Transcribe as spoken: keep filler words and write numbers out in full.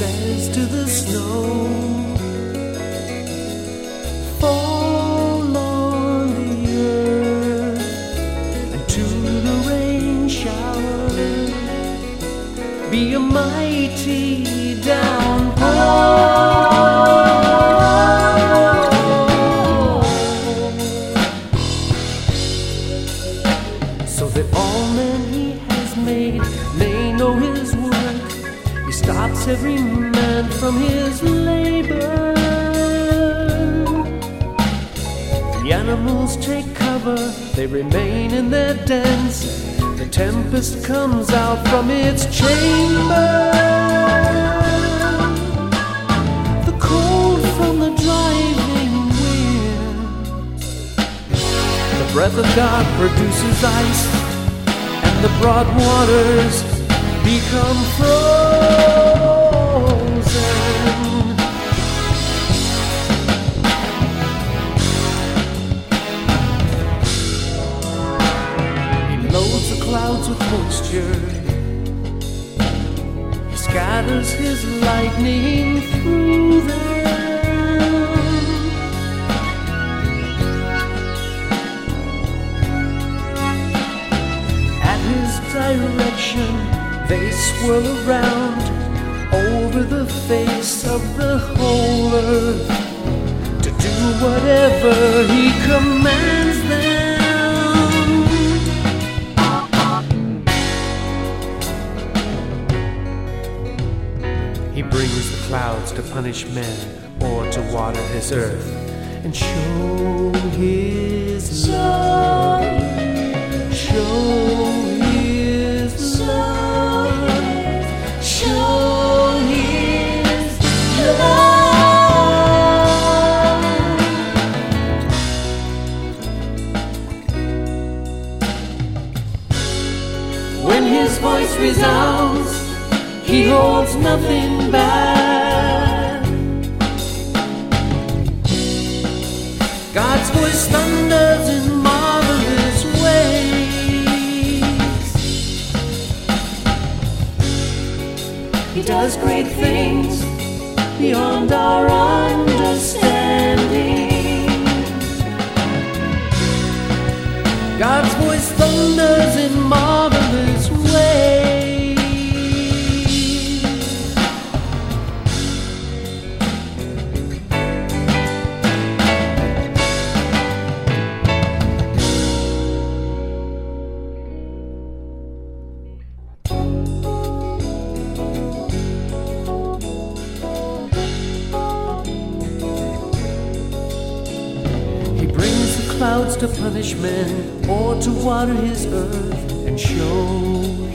says to the snow, fall on the earth, and to the rain shower, be a mighty downpour. So that all men he has made may know his work. He stops every man from his labor. The animals take cover, they remain in their dens. The tempest comes out from its chamber. The cold from the driving wind. The breath of God produces ice, and the broad waters become frozen. He loads the clouds with moisture. He scatters his lightning through them. At his direction they swirl around over the face of the whole earth to do whatever he commands them. He brings the clouds to punish men or to water his earth and show his love. Show his love. Show his love. When his voice resounds, he holds nothing back. God's voice thunders in marvelous ways. He does great things beyond our understanding. God's voice thunders in marvelous ways. Clouds to punish men or to water his earth and show